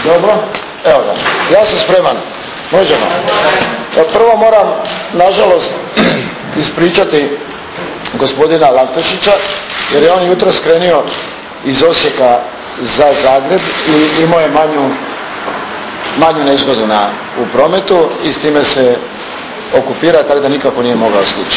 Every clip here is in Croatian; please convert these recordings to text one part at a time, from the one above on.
Dobro, evo ga, ja sam spreman. Možemo. Prvo moram, nažalost, ispričati gospodina Laktošića, jer je on jutro skrenio iz Osijeka za Zagreb i imao je manju nezgodu u prometu i s time se okupira, tako da nikako nije mogao stići.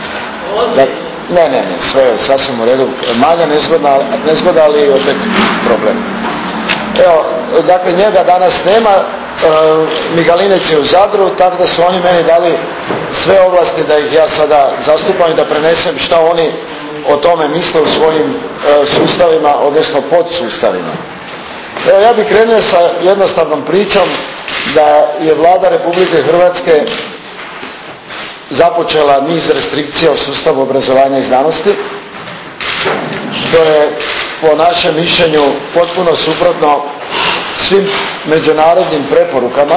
Ne, sve je sasvim u redu. Manja nezgoda, ali opet problem. Evo, dakle, njega danas nema, Migalinec je u Zadru, tako da su oni meni dali sve ovlasti da ih ja sada zastupam i da prenesem šta oni o tome misle u svojim sustavima, odnosno podsustavima. Evo, ja bih krenuo sa jednostavnom pričom da je Vlada Republike Hrvatske započela niz restrikcija u sustavu obrazovanja i znanosti, što je po našem mišljenju potpuno suprotno svim međunarodnim preporukama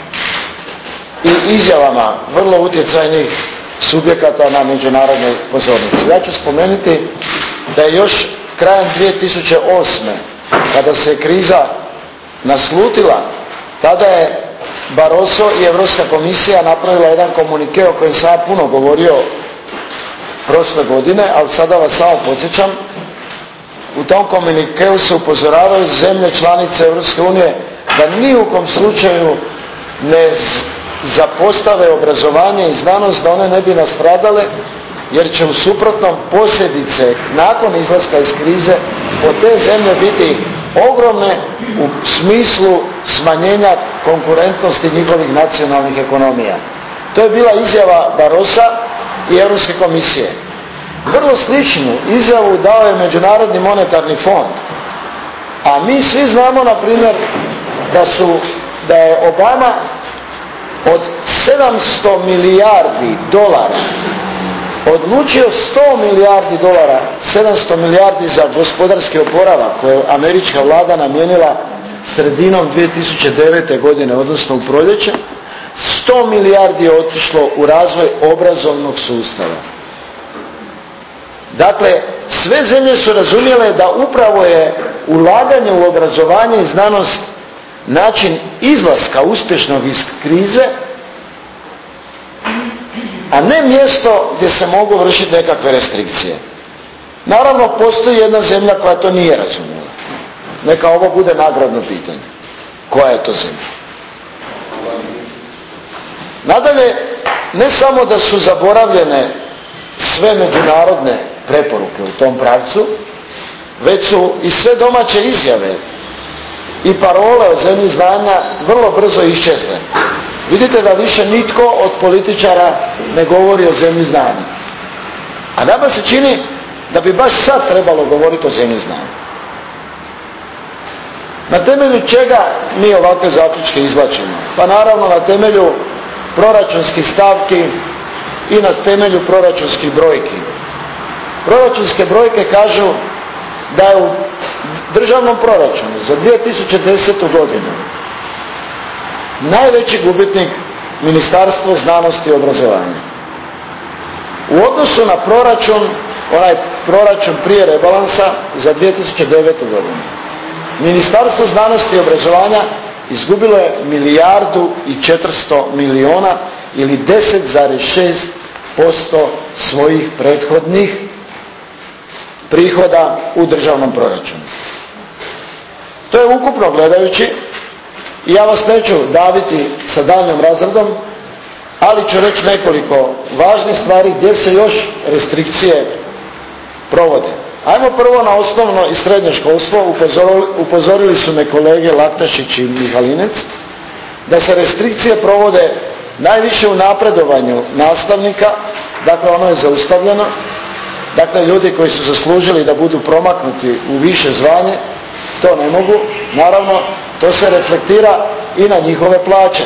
i izjavama vrlo utjecajnih subjekata na međunarodnoj pozornici. Ja ću spomenuti da je još krajem 2008. kada se kriza naslutila, tada je Barroso i Europska komisija napravila jedan komunike o kojem sam ja puno govorio prošle godine, ali sada vas samo podsjećam. U tom komunikeu se upozoravaju zemlje članice Europske unije da ni u kom slučaju ne zapostave obrazovanje i znanost, da one ne bi nastradale, jer će u suprotnom posljedice nakon izlaska iz krize od te zemlje biti ogromne u smislu smanjenja konkurentnosti njihovih nacionalnih ekonomija. To je bila izjava Barrosa i Europske komisije. Vrlo sličnu izjavu dao je Međunarodni monetarni fond. A mi svi znamo, na primjer, da je Obama od 700 milijardi dolara odlučio 100 milijardi dolara, 700 milijardi za gospodarski oporavak koje je američka vlada namijenila sredinom 2009. godine, odnosno u proljeće. 100 milijardi je otišlo u razvoj obrazovnog sustava. Dakle, sve zemlje su razumjele da upravo je ulaganje u obrazovanje i znanost način izlaska uspješnog iz krize, a ne mjesto gdje se mogu vršiti nekakve restrikcije. Naravno, postoji jedna zemlja koja to nije razumjela. Neka ovo bude nagradno pitanje. Koja je to zemlja? Nadalje, ne samo da su zaboravljene sve međunarodne preporuke u tom pravcu, već su i sve domaće izjave i parole o zemlji znanja vrlo brzo iščezle. Vidite da više nitko od političara ne govori o zemlji znanja. A nama se čini da bi baš sad trebalo govoriti o zemlji znanja. Na temelju čega mi ovakve zaključke izvlačimo? Pa naravno na temelju proračunskih stavki i na temelju proračunskih brojki. Proračunske brojke kažu da je u državnom proračunu za 2010. godinu najveći gubitnik Ministarstvo znanosti i obrazovanja. U odnosu na proračun, onaj proračun prije rebalansa za 2009. godinu, Ministarstvo znanosti i obrazovanja izgubilo je 1.400 milijuna ili 10,6% svojih prethodnih prihoda u državnom proračunu. To je ukupno gledajući, i ja vas neću daviti sa daljnjom razradom, ali ću reći nekoliko važnih stvari gdje se još restrikcije provode. Ajmo prvo na osnovno i srednje školstvo. Upozorili su me kolege Laktašić i Mihalinec da se restrikcije provode najviše u napredovanju nastavnika, dakle ono je zaustavljeno. Dakle, ljudi koji su zaslužili da budu promaknuti u više zvanje, to ne mogu. Naravno, to se reflektira i na njihove plaće.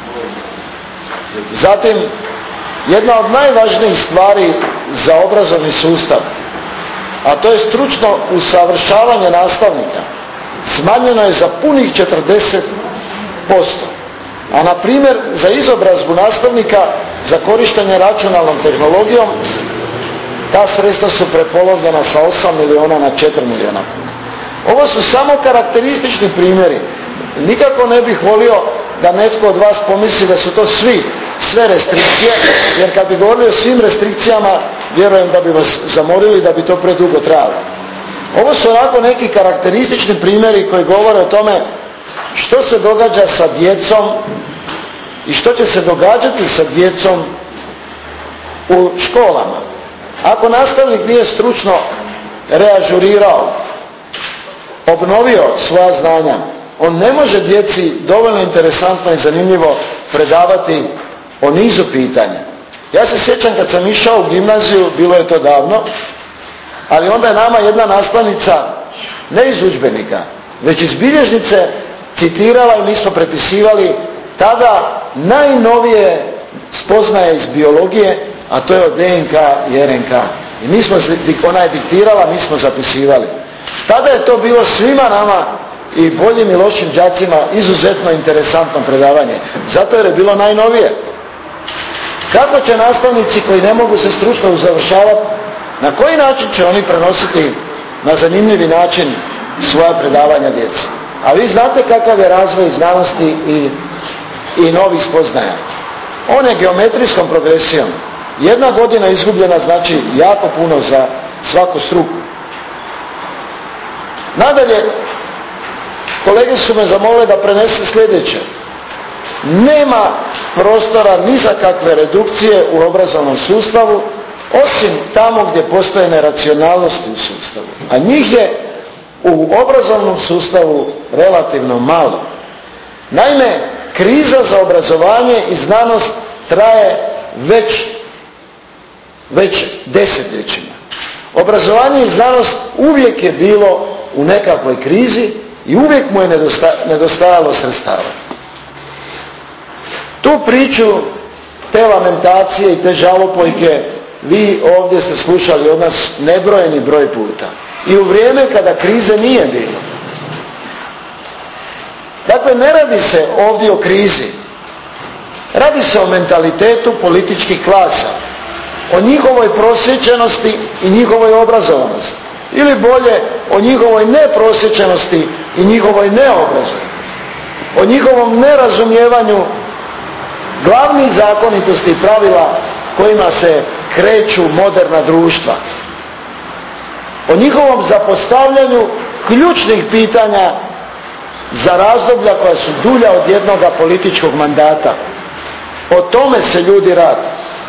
Zatim, jedna od najvažnijih stvari za obrazovni sustav, a to je stručno usavršavanje nastavnika, smanjeno je za punih 40%. A na primjer, za izobrazbu nastavnika za korištenje računalnom tehnologijom, ta sredstva su prepolovljena sa 8 milijuna na 4 milijuna kuna. Ovo su samo karakteristični primjeri. Nikako ne bih volio da netko od vas pomisli da su to sve restrikcije, jer kad bi govorili o svim restrikcijama, vjerujem da bi vas zamorili, da bi to predugo trajalo. Ovo su onako neki karakteristični primjeri koji govore o tome što se događa sa djecom i što će se događati sa djecom u školama. Ako nastavnik nije stručno reažurirao, obnovio svoja znanja, on ne može djeci dovoljno interesantno i zanimljivo predavati o nizu pitanja. Ja se sjećam kad sam išao u gimnaziju, bilo je to davno, ali onda je nama jedna nastavnica, ne iz udžbenika, već iz bilježnice citirala i mi smo prepisivali tada najnovije spoznaje iz biologije, a to je od DNK i RNK. I mi smo, ona je diktirala, mi smo zapisivali. Tada je to bilo svima nama, i boljim i lošim đacima, izuzetno interesantno predavanje. Zato jer je bilo najnovije. Kako će nastavnici koji ne mogu se stručno usavršavati, na koji način će oni prenositi na zanimljivi način svoja predavanja djeci? A vi znate kakav je razvoj znanosti i novih spoznaja. On je geometrijskom progresijom. Jedna godina izgubljena znači jako puno za svaku struku. Nadalje, kolege su me zamolile da prenese sljedeće. Nema prostora ni za kakve redukcije u obrazovnom sustavu, osim tamo gdje postoje neracionalnosti u sustavu. A njih je u obrazovnom sustavu relativno malo. Naime, kriza za obrazovanje i znanost traje već desetljećima. Obrazovanje i znanost uvijek je bilo u nekakvoj krizi i uvijek mu je nedostajalo sredstava. Tu priču, te lamentacije i te žalopojke vi ovdje ste slušali od nas nebrojeni broj puta. I u vrijeme kada krize nije bilo. Dakle, ne radi se ovdje o krizi. Radi se o mentalitetu političkih klasa, o njihovoj prosvjećenosti i njihovoj obrazovanosti. Ili bolje, o njihovoj neprosvjećenosti i njihovoj neobrazovanosti. O njihovom nerazumijevanju glavnih zakonitosti i pravila kojima se kreću moderna društva. O njihovom zapostavljanju ključnih pitanja za razdoblja koja su dulja od jednoga političkog mandata. O tome se ljudi radi.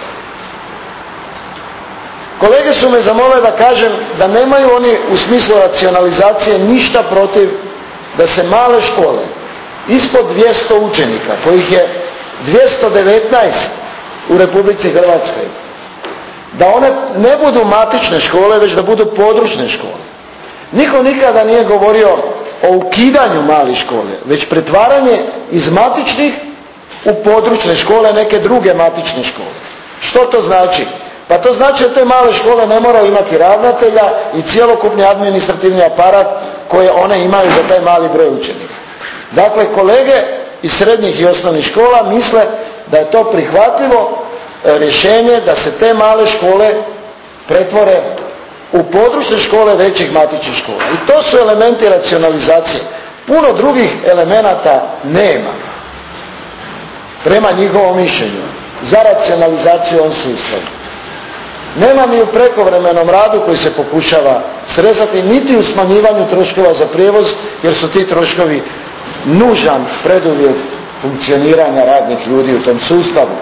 Kolege su me zamolile da kažem da nemaju oni u smislu racionalizacije ništa protiv da se male škole ispod 200 učenika, kojih je 219 u Republici Hrvatskoj, da one ne budu matične škole, već da budu područne škole. Niko nikada nije govorio o ukidanju malih škole, već pretvaranje iz matičnih u područne škole, neke druge matične škole. Što to znači? Pa to znači da te male škole ne moraju imati ravnatelja i cjelokupni administrativni aparat koje one imaju za taj mali broj učenika. Dakle, kolege iz srednjih i osnovnih škola misle da je to prihvatljivo rješenje da se te male škole pretvore u područne škole većih matičnih škola. I to su elementi racionalizacije. Puno drugih elemenata nema, prema njihovom mišljenju, za racionalizaciju ovom sustavu. Nema ni u prekovremenom radu koji se pokušava srezati, niti u smanjivanju troškova za prijevoz, jer su ti troškovi nužan preduvjet funkcioniranja radnih ljudi u tom sustavu.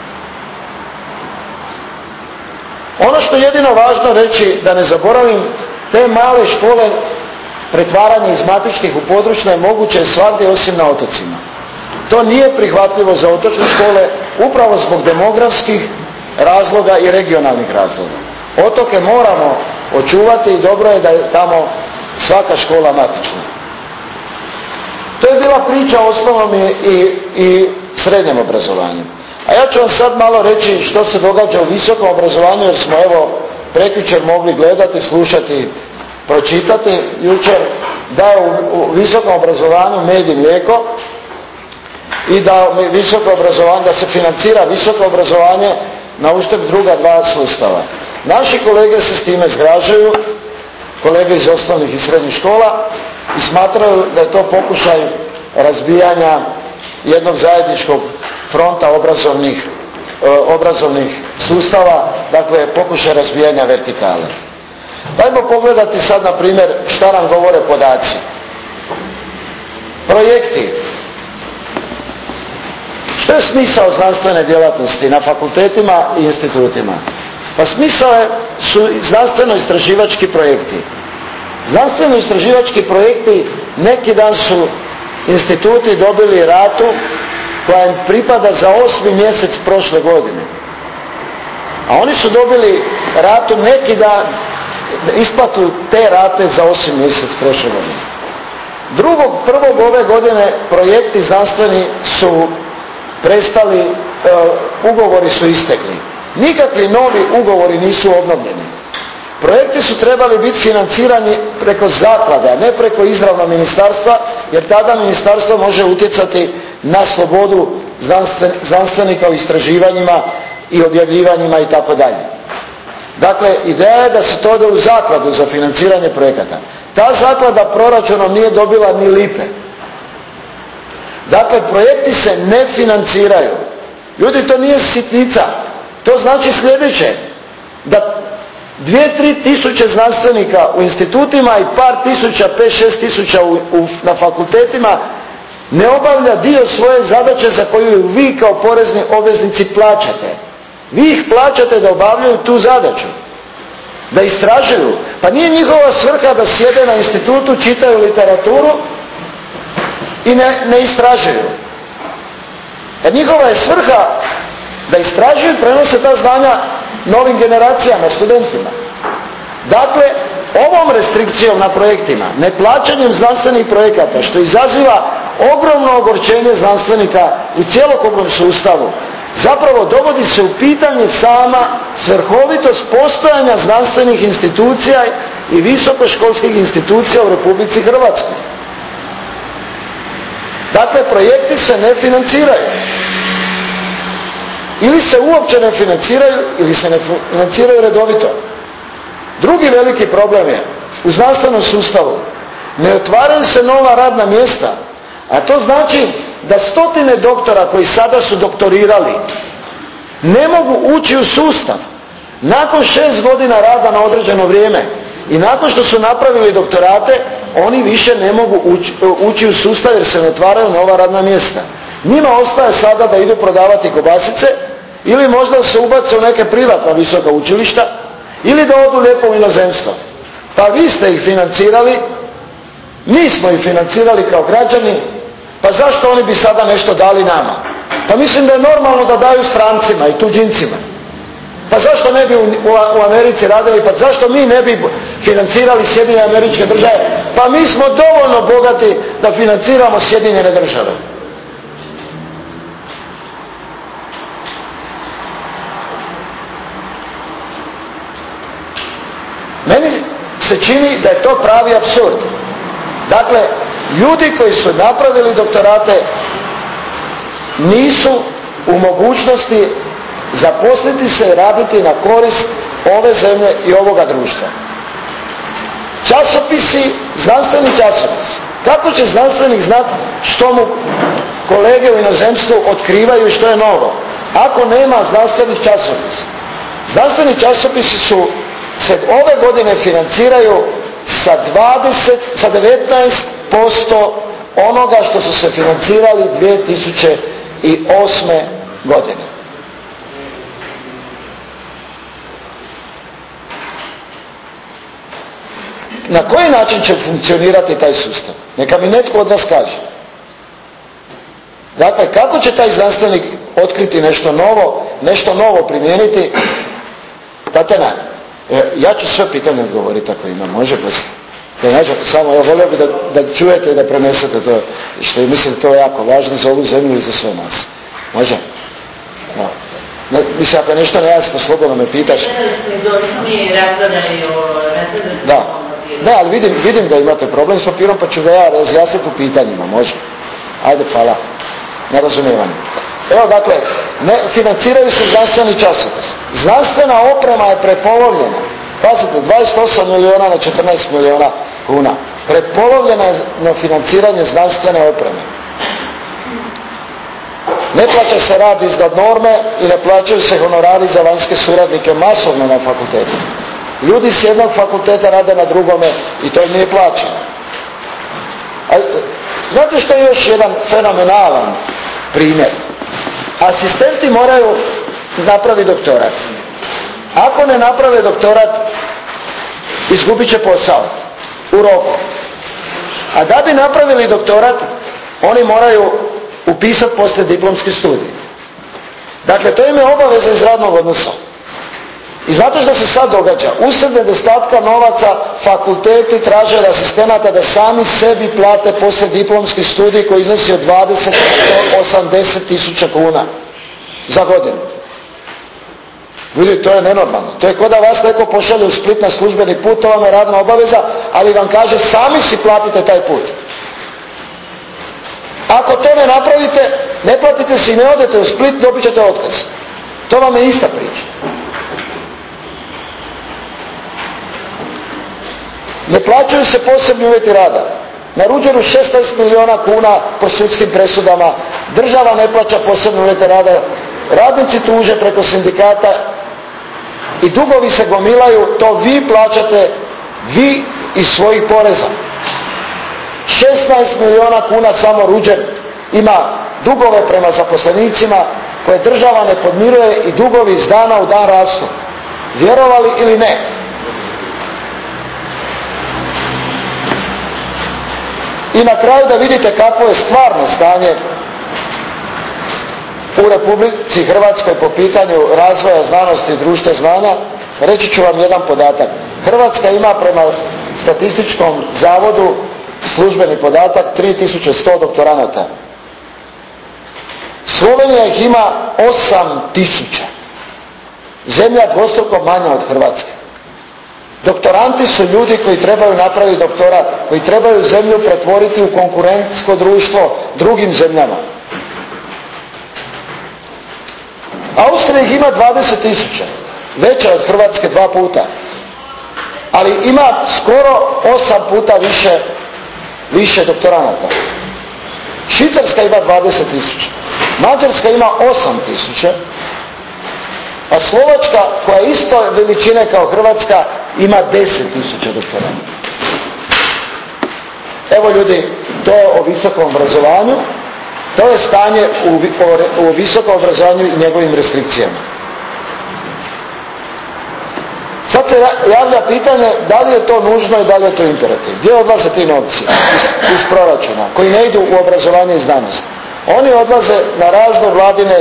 Ono što je jedino važno reći, da ne zaboravim, te male škole, pretvaranje iz matičnih u područne je moguće svagdje osim na otocima. To nije prihvatljivo za otočne škole upravo zbog demografskih razloga i regionalnih razloga. Otoke moramo očuvati i dobro je da je tamo svaka škola matična. To je bila priča o osnovnom i srednjem obrazovanju. A ja ću vam sad malo reći što se događa u visokom obrazovanju, jer smo evo prekjučer mogli gledati, slušati, pročitati jučer da je u visokom obrazovanju med i mlijeko i da se financira visoko obrazovanje na uštrb druga dva sustava. Naši kolege se s time zgražaju, kolege iz osnovnih i srednjih škola, i smatraju da je to pokušaj razbijanja jednog zajedničkog fronta obrazovnih sustava, dakle pokušaj razbijanja vertikale. Dajmo pogledati sad na primjer šta nam govore podaci. Projekti. Što je smisao znanstvene djelatnosti na fakultetima i institutima? Pa smisao su znanstveno-istraživački projekti. Znanstveno-istraživački projekti, neki dan su instituti dobili ratu koja im pripada za 8. mjesec prošle godine. A oni su dobili ratu neki dan, isplatu te rate za 8. mjesec prošle godine. 2.1. ove godine projekti znanstveni su prestali, ugovori su istekli. Nikakvi novi ugovori nisu obnovljeni. Projekti su trebali biti financirani preko zaklade, a ne preko izravno ministarstva, jer tada ministarstvo može utjecati na slobodu znanstvenika u istraživanjima i objavljivanjima i tako dalje. Dakle, ideja je da se to ode u zakladu za financiranje projekata. Ta zaklada proračunom nije dobila ni lipe. Dakle, projekti se ne financiraju. Ljudi, to nije sitnica. To znači sljedeće, da 2-3 tisuće znanstvenika u institutima i par tisuća, 5-6 tisuća na fakultetima ne obavlja dio svoje zadaće za koju vi kao porezni obveznici plaćate. Vi ih plaćate da obavljaju tu zadaću, da istražuju. Pa nije njihova svrha da sjede na institutu, čitaju literaturu i ne istražuju. Pa njihova je svrha da istražuju i prenose ta znanja novim generacijama, studentima. Dakle, ovom restrikcijom na projektima, neplaćanjem znanstvenih projekata, što izaziva ogromno ogorčenje znanstvenika u cjelokupnom sustavu, zapravo dovodi se u pitanje sama svrhovitost postojanja znanstvenih institucija i visokoškolskih institucija u Republici Hrvatskoj. Dakle, projekti se ne financiraju. Ili se uopće ne financiraju, ili se ne financiraju redovito. Drugi veliki problem je u znanstvenom sustavu. Ne otvaraju se nova radna mjesta, a to znači da stotine doktora koji sada su doktorirali ne mogu ući u sustav. Nakon 6 godina rada na određeno vrijeme i nakon što su napravili doktorate, oni više ne mogu ući u sustav jer se ne otvaraju nova radna mjesta. Njima ostaje sada da idu prodavati kobasice ili možda se ubace u neke privatna visoka učilišta ili da odu lijepo u inozemstvo. Pa vi ste ih financirali, mi smo ih financirali kao građani, pa zašto oni bi sada nešto dali nama? Pa mislim da je normalno da daju strancima i tuđincima. Pa zašto ne bi u Americi radili, pa zašto mi ne bi financirali Sjedinjene Američke Države? Pa mi smo dovoljno bogati da financiramo Sjedinjene Države. Meni se čini da je to pravi apsurd. Dakle, ljudi koji su napravili doktorate nisu u mogućnosti zaposliti se i raditi na korist ove zemlje i ovoga društva. Časopisi, znanstveni časopis. Kako će znanstvenik znati što mu kolege u inozemstvu otkrivaju i što je novo, ako nema znanstvenih časopisa? Znanstveni časopisi se ove godine financiraju sa 19% onoga što su se financirali 2008. godine. Na koji način će funkcionirati taj sustav? Neka mi netko od vas kaže. Dakle, kako će taj znanstvenik otkriti nešto novo primijeniti? Tatjana, ja ću sve pitanje odgovoriti ako ima, može poslije. Samo ja volio bi da čujete i da prenesete to, što mislim da to je jako važno za ovu zemlju i za sve nas. Može? No. Mislim, ako je nešto nejasno, slobodno me pitaš. Da. Ne, ali vidim da imate problem s papirom, pa ću ga ja razjasniti u pitanjima, može? Ajde, hvala na razumijevanju. Evo, dakle, financiraju se znanstveni časopis. Znanstvena oprema je prepolovljena. Pazite, 28 milijuna na 14 milijuna kuna. Prepolovljeno je na financiranje znanstvene opreme. Ne plaća se rad iznad norme i ne plaćaju se honorari za vanjske suradnike masovno na fakultetu. Ljudi s jednog fakulteta rade na drugome i to im nije plaćeno. Znate što je još jedan fenomenalan primjer? Asistenti moraju napraviti doktorat. Ako ne naprave doktorat, izgubit će posao u roku. A da bi napravili doktorat, oni moraju upisati poslijediplomski studij. Dakle, to im je obaveza iz radnog odnosa. I znate što se sad događa? Usred nedostatka novaca fakulteti traže od asistenata da sami sebi plate poslijediplomski studij koji iznosi od 20 do 80 tisuća kuna za godinu. Vidite, to je nenormalno. To je kao da vas neko pošalje u Split na službeni put, to vam je radna obaveza, ali vam kaže sami si platite taj put. Ako to ne napravite, ne platite si i ne odete u Split, dobit ćete otkaz. To vam je ista priča. Ne plaćaju se posebni uvjeti rada. Na Ruđeru 16 milijuna kuna po sudskim presudama, država ne plaća posebne uvjete rada, radnici tuže preko sindikata i dugovi se gomilaju, to vi plaćate, vi iz svojih poreza. 16 milijuna kuna samo Ruđer ima dugove prema zaposlenicima koje država ne podmiruje i dugovi iz dana u dan rastu. Vjerovali ili ne? I na kraju da vidite kakvo je stvarno stanje u Republici Hrvatskoj po pitanju razvoja znanosti i društva znanja, reći ću vam jedan podatak. Hrvatska ima prema Statističkom zavodu službeni podatak 3100 doktoranata. Slovenija ih ima 8000. Zemlja dvostruko manja od Hrvatske. Doktoranti su ljudi koji trebaju napraviti doktorat, koji trebaju zemlju pretvoriti u konkurentsko društvo drugim zemljama. Austrija ih ima 20.000, veća od Hrvatske 2 puta, ali ima skoro 8 puta više doktoranata. Švicarska ima 20.000, Mađarska ima 8.000, a Slovačka, koja je isto veličine kao Hrvatska, ima 10.000 doktoranata. Evo ljudi, to je o visokom obrazovanju, to je stanje u visokom obrazovanju i njegovim restrikcijama. Sad se javlja pitanje da li je to nužno i da li je to imperativ. Gdje odlaze ti novci iz proračuna koji ne idu u obrazovanje i znanost? Oni odlaze na razne vladine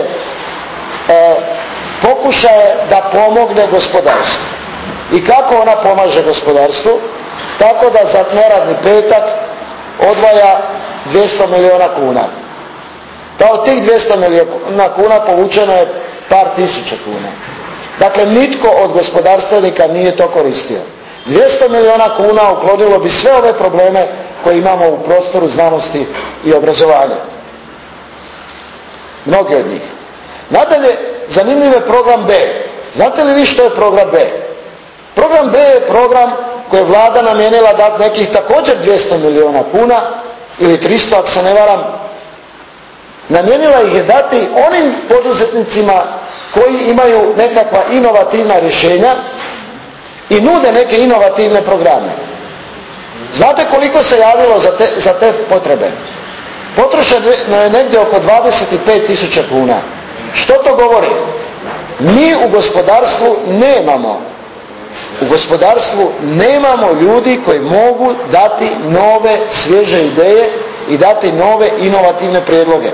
pokušaje da pomogne gospodarstvu. I kako ona pomaže gospodarstvu? Tako da za neradni petak odvaja 200 milijuna kuna. Da od tih 200 milijuna kuna povučeno je par tisuća kuna. Dakle, nitko od gospodarstvenika nije to koristio. 200 milijuna kuna uklonilo bi sve ove probleme koje imamo u prostoru znanosti i obrazovanja. Mnogi od njih. Nadalje, zanimljiv je program B. Znate li vi što je program B? Program B je program koji je vlada namijenila dati nekih također 200 milijuna kuna, ili 300 ako se ne varam. Namijenila ih je dati onim poduzetnicima koji imaju nekakva inovativna rješenja i nude neke inovativne programe. Znate koliko se javilo za te potrebe? Potrošeno je negdje oko 25.000 kuna. Što to govori? Mi u gospodarstvu nemamo ljudi koji mogu dati nove svježe ideje i dati nove inovativne prijedloge.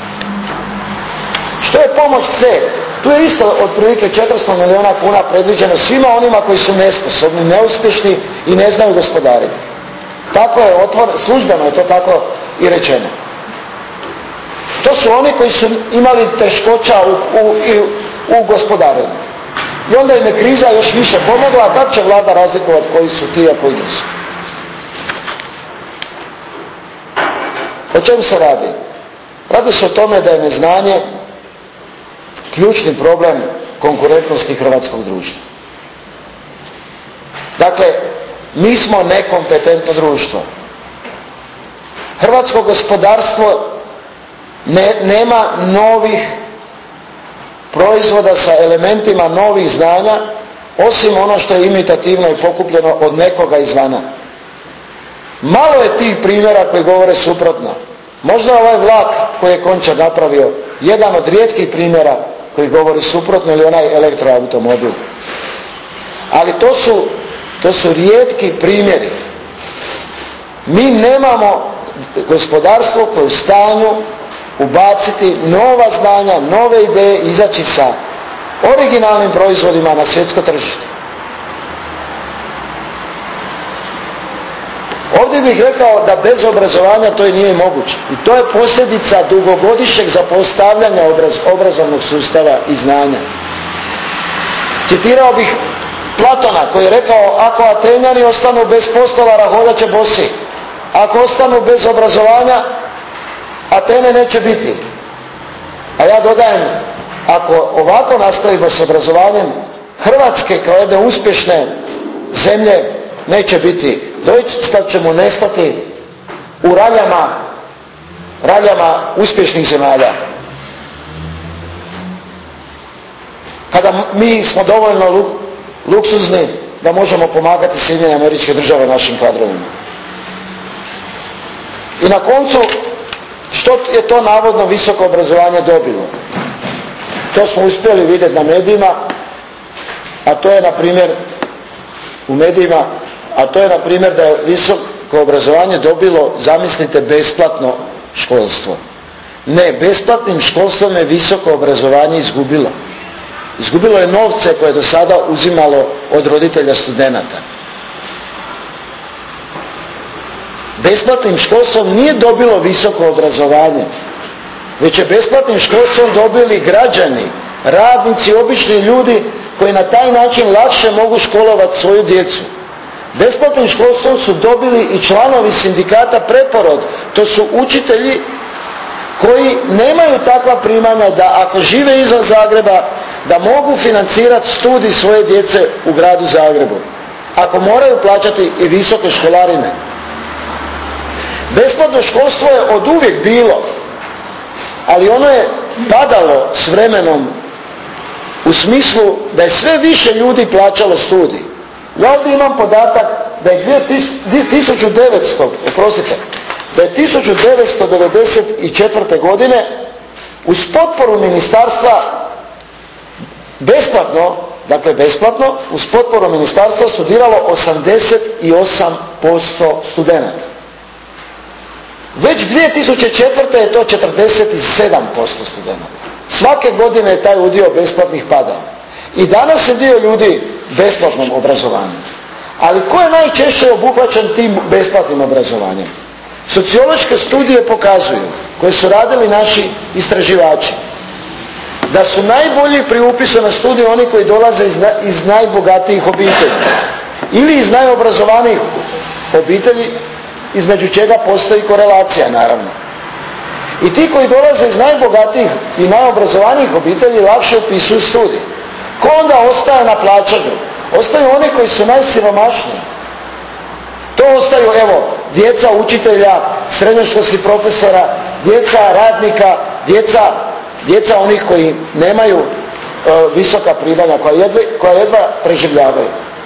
Što je pomoć C? Tu je isto otprilike 400 milijuna kuna predviđeno svima onima koji su nesposobni, neuspješni i ne znaju gospodariti. Tako je službeno je to tako i rečeno. To su oni koji su imali teškoća u gospodarenju. I onda im je kriza još više pomogla, a kako će vlada razlikovati koji su ti, a koji nisu? O čemu se radi? Radi se o tome da je neznanje ključni problem konkurentnosti hrvatskog društva. Dakle, mi smo nekompetentno društvo. Hrvatsko gospodarstvo nema novih proizvoda sa elementima novih znanja, osim ono što je imitativno i pokupljeno od nekoga izvana. Malo je tih primjera koji govore suprotno. Možda ovaj vlak koji je Končar napravio, jedan od rijetkih primjera koji govori suprotno, ili onaj elektroautomobil. Ali to su rijetki primjeri. Mi nemamo gospodarstvo koje je u stanju ubaciti nova znanja, nove ideje, izaći sa originalnim proizvodima na svjetsko tržište. Ovdje bih rekao da bez obrazovanja to i nije moguće. I to je posljedica dugogodišnjeg zapostavljanja obrazovnog sustava i znanja. Citirao bih Platona koji je rekao: ako Atenjani ostanu bez postolara, hodat će bosi. Ako ostanu bez obrazovanja, Atene neće biti. A ja dodajem, ako ovako nastavimo s obrazovanjem, Hrvatske kao jedne uspješne zemlje neće biti. Doista ćemo nestati u raljama uspješnih zemalja. Kada mi smo dovoljno luksuzni da možemo pomagati SAD našim kadrovima. I na koncu, što je to navodno visoko obrazovanje dobilo? To smo uspjeli vidjeti na medijima, a to je na primjer u medijima, a to je na primjer da je visoko obrazovanje dobilo, zamislite, besplatno školstvo. Ne, besplatnim školstvom je visoko obrazovanje izgubilo. Izgubilo je novce koje je do sada uzimalo od roditelja studenata. Besplatnim školstvom nije dobilo visoko obrazovanje, već je besplatnim školstvom dobili građani, radnici, obični ljudi koji na taj način lakše mogu školovati svoju djecu. Besplatnim školstvom su dobili i članovi sindikata Preporod. To su učitelji koji nemaju takva primanja da ako žive izvan Zagreba da mogu financirati studij svoje djece u gradu Zagrebu, ako moraju plaćati i visoke školarine. Besplatno školstvo je oduvijek bilo, ali ono je padalo s vremenom u smislu da je sve više ljudi plaćalo studij. Ja ovdje imam podatak da je 1994. godine uz potporu ministarstva besplatno, uz potporu ministarstva studiralo 88% studenata. Već 2004. je to 47% studenata. Svake godine je taj udio besplatnih padao. I danas je dio ljudi besplatnom obrazovanju. Ali ko je najčešće obuhvaćen tim besplatnim obrazovanjem? Sociološke studije pokazuju, koje su radili naši istraživači, da su najbolji pri upisu na studije oni koji dolaze iz najbogatijih obitelji ili iz najobrazovanijih obitelji, između čega postoji korelacija naravno. I ti koji dolaze iz najbogatijih i najobrazovanijih obitelji lakše upisuju studij. Ko onda ostaje na plaćanju? Ostaju oni koji su najsiromašniji. To ostaju, evo, djeca učitelja, srednjoškolskih profesora, djeca radnika, djeca onih koji nemaju visoka primanja, koja jedva preživljavaju.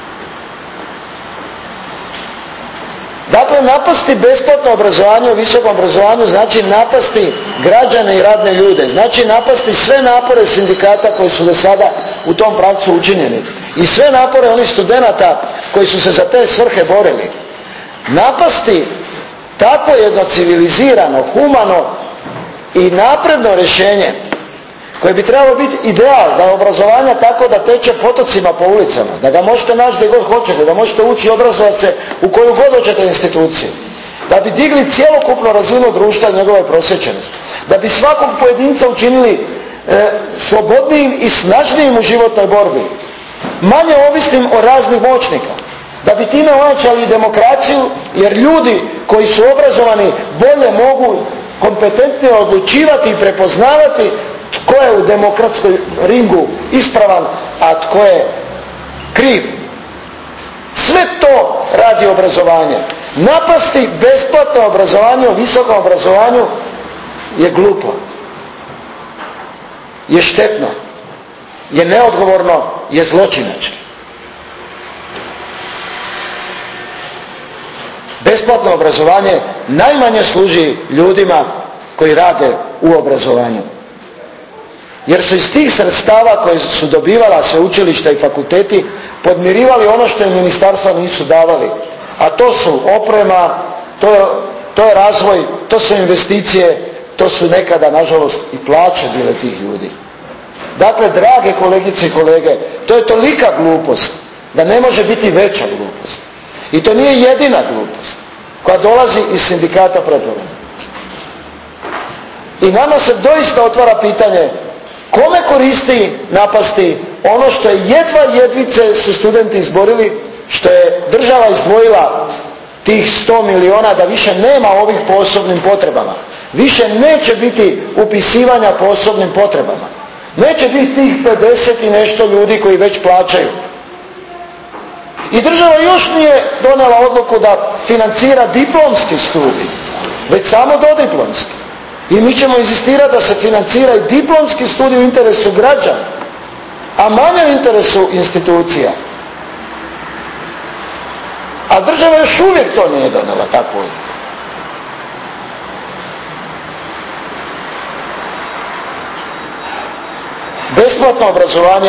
Dakle, napasti besplatno obrazovanje u visokom obrazovanju znači napasti građane i radne ljude, znači napasti sve napore sindikata koji su do sada u tom pravcu učinjeni i sve napore onih studenata koji su se za te svrhe borili. Napasti tako jedno civilizirano, humano i napredno rješenje koje bi trebalo biti ideal, da je obrazovanje tako da teče potocima po ulicama, da ga možete naći gdje god hoćete, da možete ući i obrazovati se u koju god hoćete instituciju, da bi digli cjelokupnu razinu društva i njegove prosvjećenosti, da bi svakog pojedinca učinili slobodnijim i snažnijim u životnoj borbi, manje ovisnim o raznih moćnika, da bi time ojačali demokraciju, jer ljudi koji su obrazovani bolje mogu kompetentnije odlučivati i prepoznavati tko je u demokratskoj ringu ispravan, a tko je kriv. Sve to radi obrazovanje. Napasti besplatno obrazovanje u visokom obrazovanju je glupo. je štetno, je neodgovorno, je zločinački. Besplatno obrazovanje najmanje služi ljudima koji rade u obrazovanju. Jer su iz tih sredstava koje su dobivala sveučilišta i fakulteti podmirivali ono što im ministarstva nisu davali. A to su oprema, to je razvoj, to su investicije, to su nekada, nažalost, i plaće bile tih ljudi. Dakle, drage kolegice i kolege, to je tolika glupost da ne može biti veća glupost. I to nije jedina glupost koja dolazi iz sindikata preporuka. I nama se doista otvara pitanje kome koristi napasti ono što je jedvice su studenti izborili, što je država izdvojila tih 100 miliona da više nema ovih po osobnim potrebama. Više neće biti upisivanja po osobnim potrebama. Neće biti tih 50 i nešto ljudi koji već plaćaju. I država još nije donela odluku da financira diplomski studij, već samo dodiplomski. I mi ćemo inzistirati da se financira i diplomski studij u interesu građana, a manje u interesu institucija. A država još uvijek to nije donela tako. Besplatno obrazovanje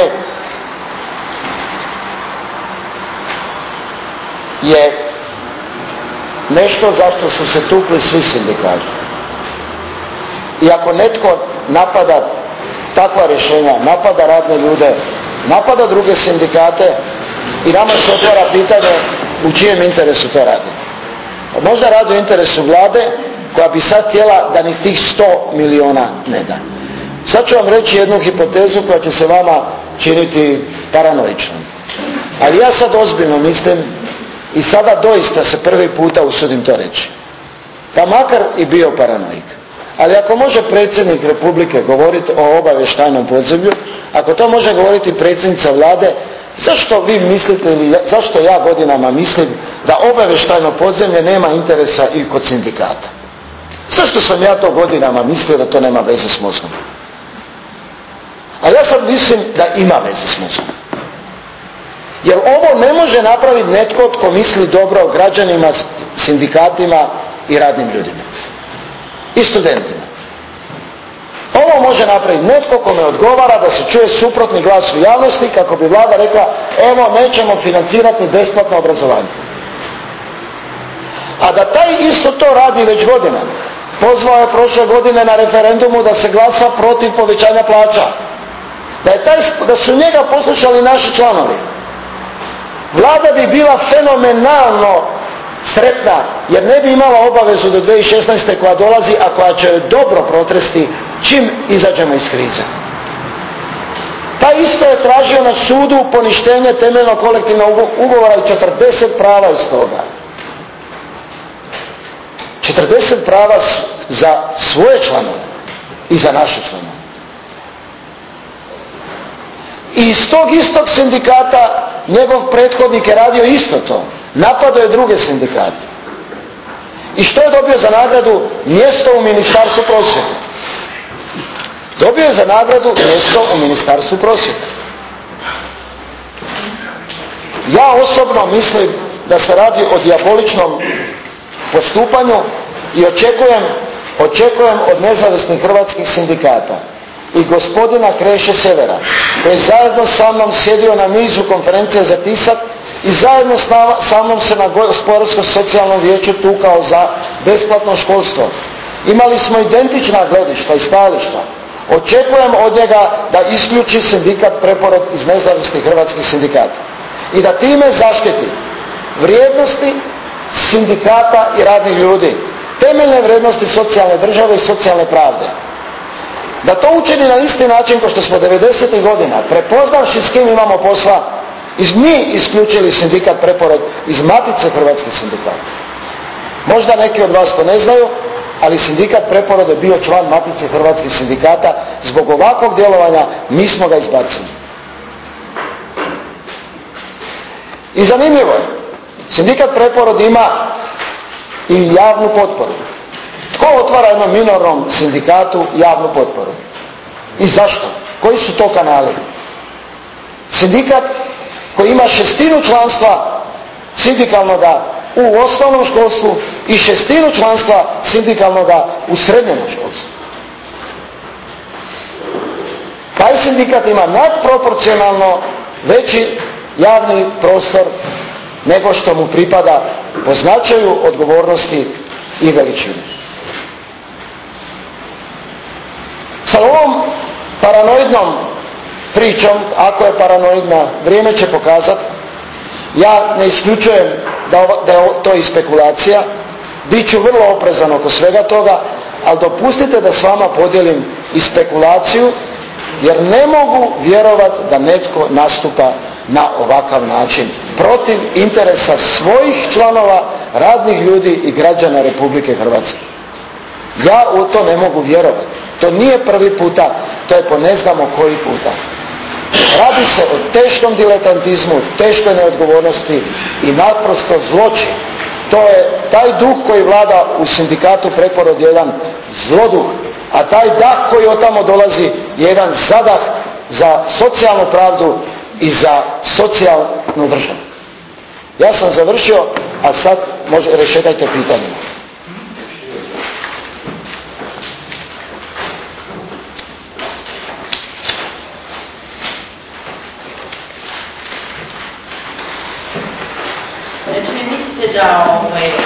je nešto zašto su se tukli svi sindikati. I ako netko napada takva rješenja, napada radne ljude, napada druge sindikate, i nama se otvara pitanje u čijem interesu to radi. Možda radi u interesu vlade koja bi sad htjela da ni tih 100 miliona ne da. Sad ću vam reći jednu hipotezu koja će se vama činiti paranoičnom. Ali ja sad ozbiljno mislim i sada doista se prvi puta usudim to reći. Pa makar i bio paranoik. Ali ako može predsjednik Republike govoriti o obavještajnom podzemlju, ako to može govoriti predsjednica vlade, zašto vi mislite ili zašto ja godinama mislim da obavještajno podzemlje nema interesa i kod sindikata? Zašto sam ja to godinama mislio da to nema veze s mozgom? A ja sad mislim da ima veze s mozgom. Jer ovo ne može napraviti netko tko misli dobro građanima, sindikatima i radnim ljudima. I studentima. Ovo može napraviti netko kome odgovara da se čuje suprotni glas u javnosti kako bi vlada rekla evo nećemo financirati besplatno obrazovanje. A da taj isto to radi već godinama. Pozvao je prošle godine na referendumu da se glasa protiv povećanja plaća. Da su njega poslušali naši članovi. Vlada bi bila fenomenalno sretna jer ne bi imala obavezu do 2016. koja dolazi, a koja će dobro protresti čim izađemo iz krize. Pa isto je tražio na sudu poništenje temeljnog kolektivnog ugovora i 40 prava iz toga. 40 prava za svoje članove i za naše članove. I iz tog istog sindikata njegov prethodnik je radio isto to. Napadao je druge sindikate. I što je dobio za nagradu? Mjesto u Ministarstvu prosvjete. Dobio je za nagradu mjesto u Ministarstvu prosvjete. Ja osobno mislim da se radi o dijaboličnom postupanju i očekujem od nezavisnih hrvatskih sindikata i gospodina Kreše Severa, koji je zajedno sa mnom sjedio na nizu konferencije za tisak i zajedno sa mnom se na Gospodarsko-socijalnom vijeću tukao za besplatno školstvo. Imali smo identična gledišta i stajališta. Očekujem od njega da isključi sindikat Preporod iz nezavisnih hrvatskih sindikata i da time zaštiti vrijednosti sindikata i radnih ljudi, temeljne vrijednosti socijalne države i socijalne pravde. Da to učini na isti način kao što smo 90. godina, prepoznavši s kim imamo posla, mi isključili sindikat Preporod iz Matice hrvatskih sindikata. Možda neki od vas to ne znaju, ali sindikat Preporod je bio član Matice hrvatskih sindikata. Zbog ovakvog djelovanja mi smo ga izbacili. I zanimljivo je, sindikat Preporod ima i javnu potporu. Tko otvara jednom minornom sindikatu javnu potporu? I zašto? Koji su to kanali? Sindikat koji ima 1/6 članstva sindikalnoga u osnovnom školstvu i 1/6 članstva sindikalnoga u srednjem školstvu. Taj sindikat ima nadproporcionalno veći javni prostor nego što mu pripada po značaju, odgovornosti i veličini. Sa ovom paranoidnom pričom, ako je paranoidna, vrijeme će pokazati. Ja ne isključujem da je to i spekulacija, bit ću vrlo oprezan oko svega toga, ali dopustite da s vama podijelim i spekulaciju, jer ne mogu vjerovati da netko nastupa na ovakav način protiv interesa svojih članova, radnih ljudi i građana Republike Hrvatske. Ja u to ne mogu vjerovati. To nije prvi puta, to je po ne znamo koji puta. Radi se o teškom diletantizmu, teškoj neodgovornosti i naprosto zločin. To je taj duh koji vlada u sindikatu Preporod jedan zloduh, a taj dah koji od tamo dolazi je jedan zadah za socijalnu pravdu i za socijalnu državu. Ja sam završio, a sad rešetajte pitanjima. Znači mi mislite da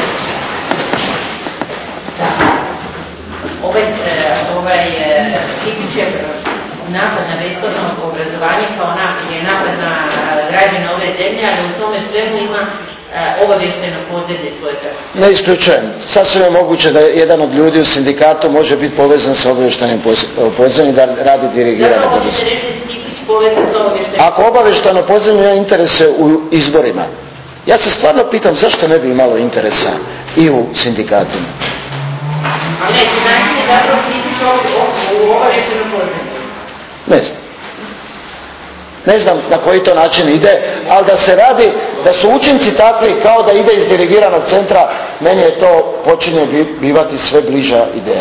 tipiče napad na besplatno obrazovanje kao napad na građane ove zemlje, ali u tome svemu ima obavještajno podzemlje svoje prste. Ne isključujem. Sasvim je moguće da jedan od ljudi u sindikatu može biti povezan sa obavještajnim podzemljem da radi dirigirane podzemlje. Ako obavještajno podzemlje ima interese u izborima, ja se stvarno pitam zašto ne bi imalo interesa i u sindikatima. Ali ne, znači je zapravo tipično u obavještajno podzemlje. Ne znam. Ne znam na koji to način ide, ali da se radi, da su učinci takvi kao da ide iz dirigiranog centra, meni je to počinje bivati sve bliža ideja.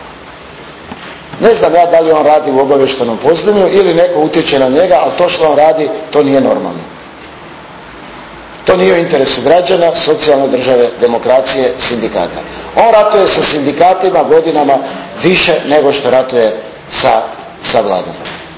Ne znam ja da li on radi u obavještajnom podzemlju ili neko utječe na njega, ali to što on radi, to nije normalno. To nije u interesu građana, socijalne države, demokracije, sindikata. On ratuje sa sindikatima godinama više nego što ratuje sa vladom.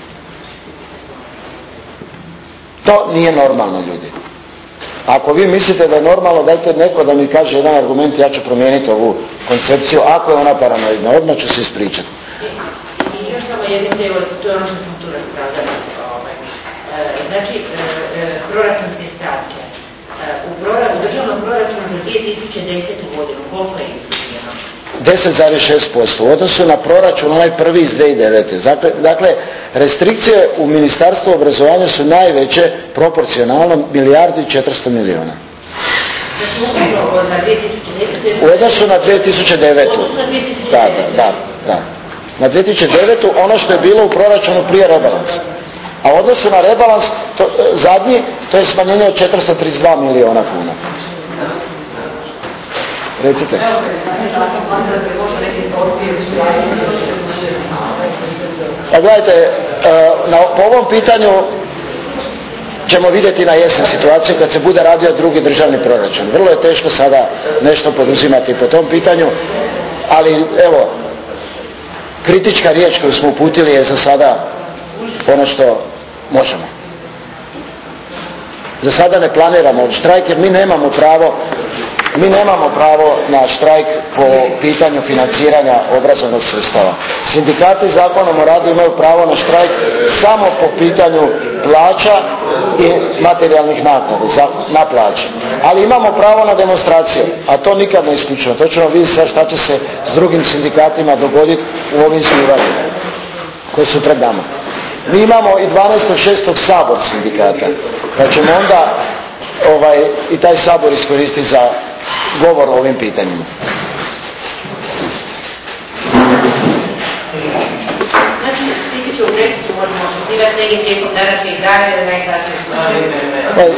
To nije normalno, ljudi. Ako vi mislite da je normalno, dajte neko da mi kaže jedan argument, ja ću promijeniti ovu koncepciju, ako je ona paranoidna, odmah ću se ispričati. I još samo jednim djelom, to je ono što smo tu raspravljali. Znači, proračunske stavke. U državnom proračunu za 2010. godinu, koliko je izgledano? 10,6% u odnosu na proračun onaj prvi iz 2009. Dakle, restrikcije u Ministarstvu obrazovanja su najveće proporcionalno 1,4 milijardi. Znači upravo na 2010. U odnosu na 2009. Da. Na 2009. ono što je bilo u proračunu prije rebalansa. A u odnosu na rebalans zadnji, to je smanjenje od 432 milijuna kuna. Recite. Pa gledajte, po ovom pitanju ćemo vidjeti na jesen situaciju kad se bude radio drugi državni proračun. Vrlo je teško sada nešto poduzimati po tom pitanju, ali evo, kritička riječ koju smo uputili je za sada ono što možemo. Za sada ne planiramo štrajk jer mi nemamo pravo na štrajk po pitanju financiranja obrazovnog sustava. Sindikati Zakonom o radu imaju pravo na štrajk samo po pitanju plaća i materijalnih naknada na plaće. Ali imamo pravo na demonstracije, a to nikad ne isključujemo. To ćemo vidjeti sad šta će se s drugim sindikatima dogoditi u ovim zbivanjima koji su pred nama. Mi imamo i 12.6. sabor sindikata, pa ćemo onda i taj sabor iskoristiti za govor o ovim pitanjima. Znači, tipično u Brexitu možemo očekivati negdje tijekom današnjeg dana ili najkasnije svoje.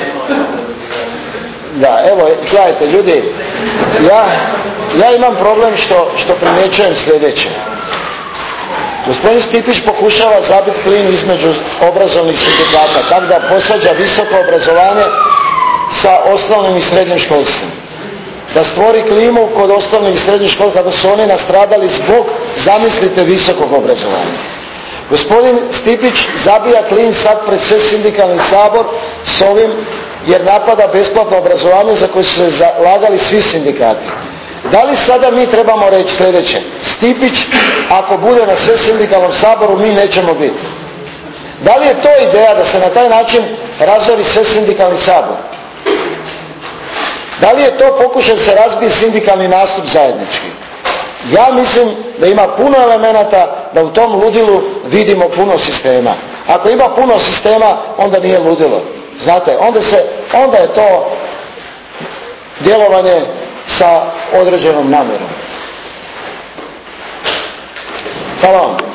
Da, evo, gledajte, ljudi, ja imam problem što primjećujem sljedeće. Gospodin Stipić pokušava zabiti klin između obrazovnih sindikata, tako da posvađa visoko obrazovanje sa osnovnim i srednjim školstvom. Da stvori klimu kod osnovnih i srednjih škola kada su oni nastradali zbog, zamislite, visokog obrazovanja. Gospodin Stipić zabija klin sad pred sve sindikalni sabor s ovim jer napada besplatno obrazovanje za koje su se zalagali svi sindikati. Da li sada mi trebamo reći sljedeće? Stipić, ako bude na sve sindikalnom saboru, mi nećemo biti. Da li je to ideja da se na taj način razori sve sindikalni sabor? Da li je to pokušaj da se razbije sindikalni nastup zajednički? Ja mislim da ima puno elemenata da u tom ludilu vidimo puno sistema. Ako ima puno sistema, onda nije ludilo. Znate, onda je to djelovanje sa određenom namjerom. Hvala vam.